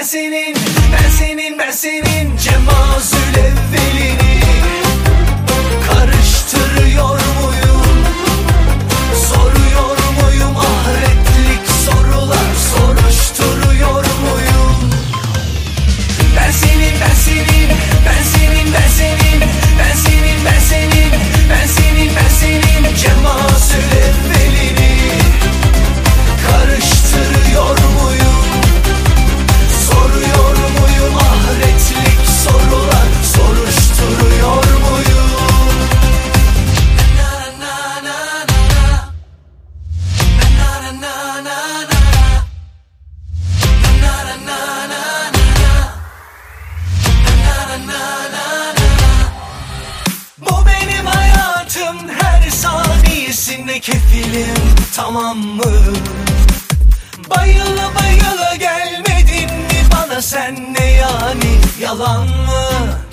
senin, ben senin, ben senin cemazül evvelini karıştırıyor muyum? Soruyor muyum? Ahiretlik sorular soruşturuyor muyum? Ben senin, ben senin, ben senin, ben senin, ben senin, ben senin, ben senin, ben senin cemazül evvelini karıştırıyor muyum? Soruyor muyum? Ahiretlik sorular soruşturuyor muyum? Na na na na na na na na bu benim hayatım, her saniyesinde kefilim, tamam mı? Bayıla bayıla gelmedin mi bana sen, ne yani, yalan mı?